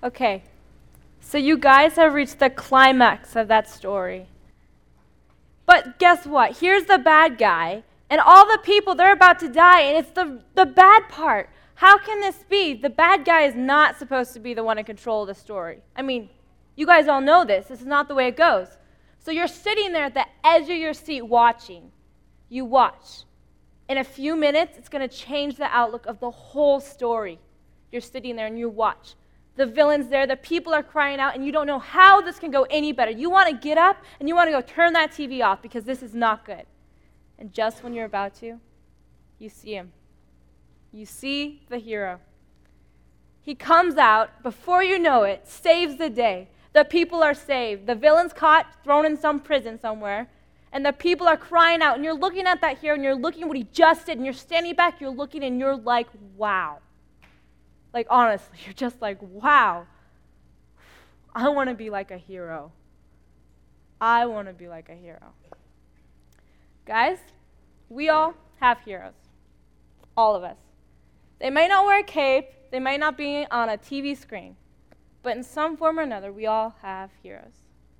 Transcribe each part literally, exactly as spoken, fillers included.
Okay, so you guys have reached the climax of that story. But guess what? Here's the bad guy, and all the people, they're about to die, and it's the, the bad part. How can this be? The bad guy is not supposed to be the one in control of the story. I mean, you guys all know this. This is not the way it goes. So you're sitting there at the edge of your seat watching. You watch. In a few minutes, it's going to change the outlook of the whole story. You're sitting there and you watch. The villain's there, the people are crying out, and you don't know how this can go any better. You want to get up and you want to go turn that T V off because this is not good. And just when you're about to, you see him. You see the hero. He comes out, before you know it, saves the day. The people are saved. The villain's caught, thrown in some prison somewhere, and the people are crying out, and you're looking at that hero, and you're looking at what he just did, and you're standing back, you're looking, and you're like, wow. Like, honestly, you're just like, wow. I want to be like a hero. I want to be like a hero. Guys, we all have heroes. All of us. They might not wear a cape. They might not be on a T V screen. But in some form or another, we all have heroes.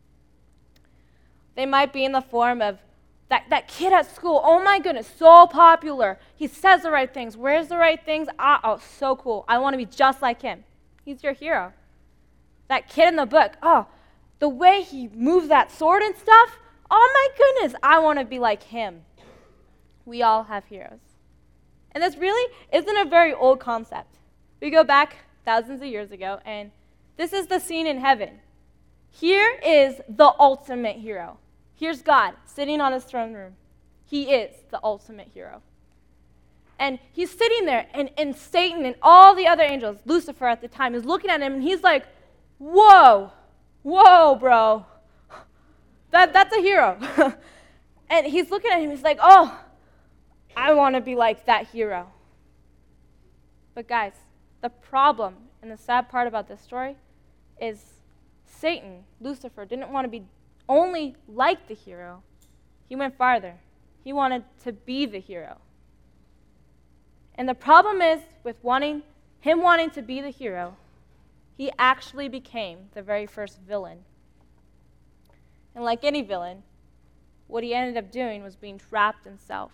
They might be in the form of that, that kid at school. Oh my goodness, so popular. He says the right things, wears the right things. Ah, oh, so cool. I want to be just like him. He's your hero. That kid in the book. Oh, the way he moves that sword and stuff. Oh my goodness, I want to be like him. We all have heroes. And this really isn't a very old concept. We go back thousands of years ago, and this is the scene in heaven. Here is the ultimate hero. Here's God sitting on his throne room. He is the ultimate hero. And he's sitting there, and, and Satan and all the other angels, Lucifer at the time, is looking at him, and he's like, whoa, whoa, bro. That, that's a hero. And he's looking at him, he's like, oh, I want to be like that hero. But guys, the problem and the sad part about this story is Satan, Lucifer, didn't want to be only like the hero. He went farther. He wanted to be the hero. And the problem is with wanting him wanting to be the hero, he actually became the very first villain. And like any villain, what he ended up doing was being trapped in self.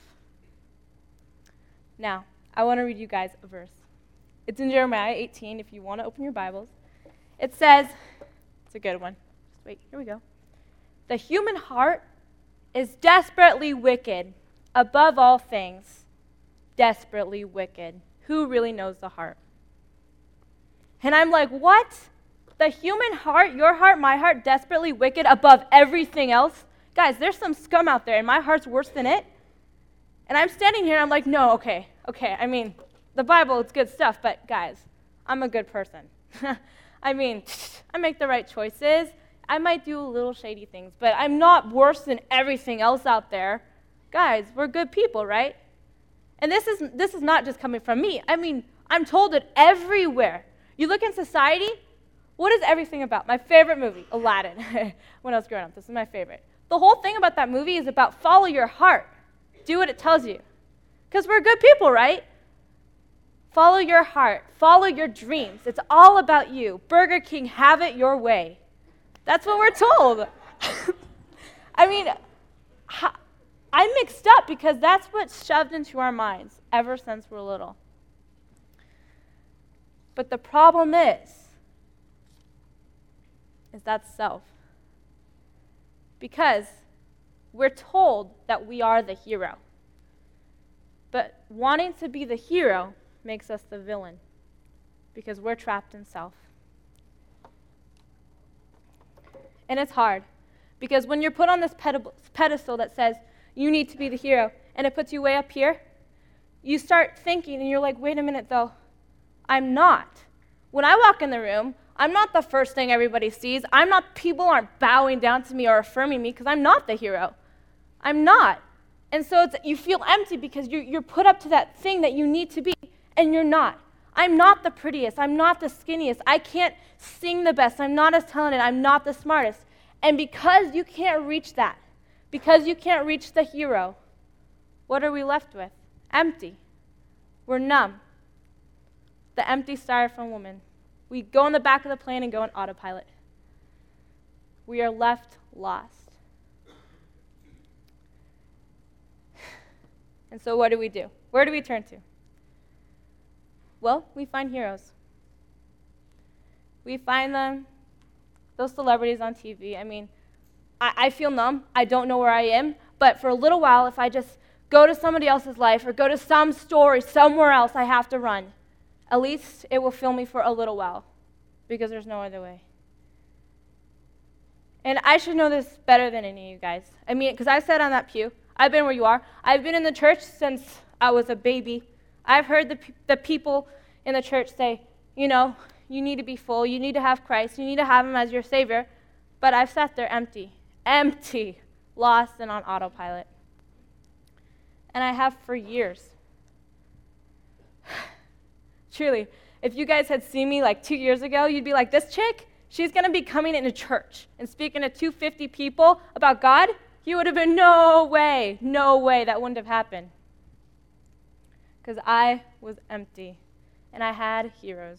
Now, I want to read you guys a verse. It's in Jeremiah eighteen, if you want to open your Bibles. It says, it's a good one. Just wait, here we go. The human heart is desperately wicked, above all things, desperately wicked. Who really knows the heart? And I'm like, what? The human heart, your heart, my heart, desperately wicked above everything else? Guys, there's some scum out there, and my heart's worse than it. And I'm standing here, and I'm like, no, okay, okay. I mean, the Bible, it's good stuff, but guys, I'm a good person. I mean, I make the right choices. I might do little shady things, but I'm not worse than everything else out there. Guys, we're good people, right? And this is this is not just coming from me. I mean, I'm told it everywhere. You look in society, what is everything about? My favorite movie, Aladdin. When I was growing up, this is my favorite. The whole thing about that movie is about follow your heart. Do what it tells you. Because we're good people, right? Follow your heart. Follow your dreams. It's all about you. Burger King, have it your way. That's what we're told. I mean, I'm mixed up because that's what's shoved into our minds ever since we're little. But the problem is, is that self. Because we're told that we are the hero. But wanting to be the hero makes us the villain because we're trapped in self. And it's hard because when you're put on this pedestal that says you need to be the hero and it puts you way up here, you start thinking and you're like, wait a minute though, I'm not. When I walk in the room, I'm not the first thing everybody sees. I'm not, people aren't bowing down to me or affirming me because I'm not the hero. I'm not. And so it's, you feel empty because you're, you're put up to that thing that you need to be, and you're not. I'm not the prettiest. I'm not the skinniest. I can't sing the best. I'm not as talented. I'm not the smartest. And because you can't reach that, because you can't reach the hero, what are we left with? Empty. We're numb. The empty styrofoam woman. We go in the back of the plane and go on autopilot. We are left lost. And so what do we do? Where do we turn to? Well, we find heroes. We find them, those celebrities on T V. I mean, I, I feel numb. I don't know where I am. But for a little while, if I just go to somebody else's life or go to some story somewhere else I have to run, at least it will fill me for a little while because there's no other way. And I should know this better than any of you guys. I mean, because I sat on that pew. I've been where you are. I've been in the church since I was a baby. I've heard the, the people in the church say, you know, you need to be full. You need to have Christ. You need to have him as your Savior. But I've sat there empty, empty, lost and on autopilot. And I have for years. Truly, if you guys had seen me like two years ago, you'd be like, this chick, she's going to be coming into church and speaking to two hundred fifty people about God. You would have been, no way, no way, that wouldn't have happened. Because I was empty, and I had heroes.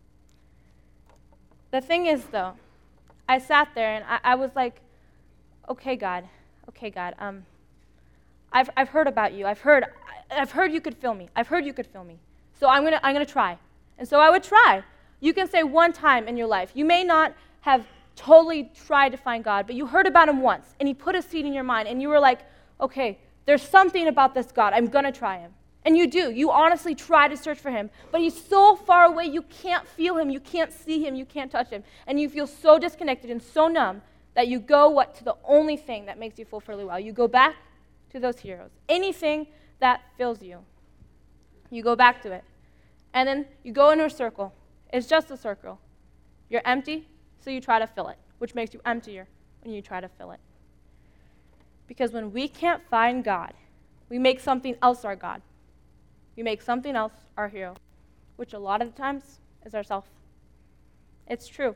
The thing is, though, I sat there, and I, I was like, okay, God, okay, God, um, I've, I've heard about you. I've heard, I've heard you could fill me. I've heard you could fill me. So I'm going to I'm gonna try. And so I would try. You can say one time in your life. You may not have totally tried to find God, but you heard about him once, and he put a seed in your mind, and you were like, okay, there's something about this God. I'm going to try him. And you do. You honestly try to search for him, but he's so far away, you can't feel him, you can't see him, you can't touch him, and you feel so disconnected and so numb that you go what to the only thing that makes you feel fairly well. You go back to those heroes. Anything that fills you, you go back to it. And then you go into a circle. It's just a circle. You're empty, so you try to fill it, which makes you emptier when you try to fill it. Because when we can't find God, we make something else our God. We make something else our hero, which a lot of the times is ourself. It's true.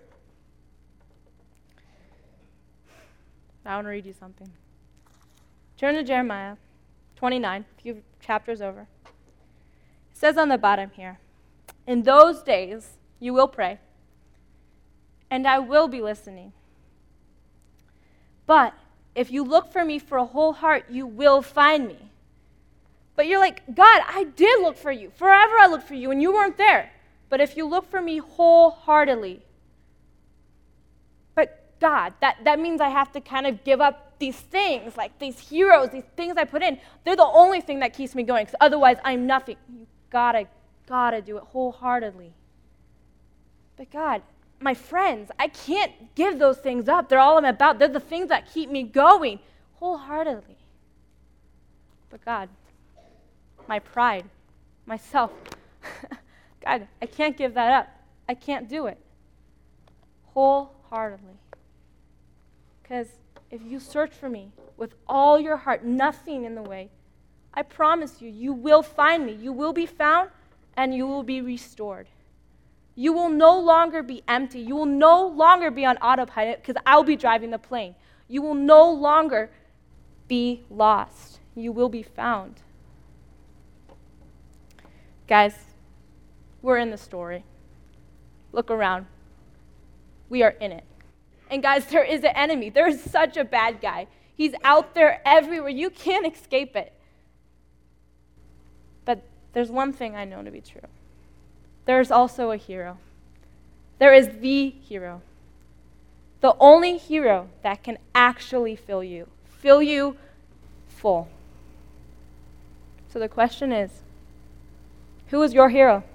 I want to read you something. Turn to Jeremiah twenty-nine, a few chapters over. It says on the bottom here, in those days you will pray, and I will be listening. But if you look for me for a whole heart, you will find me. But you're like, God, I did look for you. Forever I looked for you, and you weren't there. But if you look for me wholeheartedly, but God, that, that means I have to kind of give up these things, like these heroes, these things I put in. They're the only thing that keeps me going, because otherwise I'm nothing. You gotta, gotta do it wholeheartedly. But God, my friends, I can't give those things up. They're all I'm about. They're the things that keep me going wholeheartedly. But God, my pride, myself, God, I can't give that up. I can't do it wholeheartedly. Because if you search for me with all your heart, nothing in the way, I promise you, you will find me. You will be found, and you will be restored. You will no longer be empty. You will no longer be on autopilot because I'll be driving the plane. You will no longer be lost. You will be found. Guys, we're in the story. Look around. We are in it. And guys, there is an enemy. There is such a bad guy. He's out there everywhere. You can't escape it. But there's one thing I know to be true. There's also a hero. There is the hero. The only hero that can actually fill you. Fill you full. So the question is, who is your hero?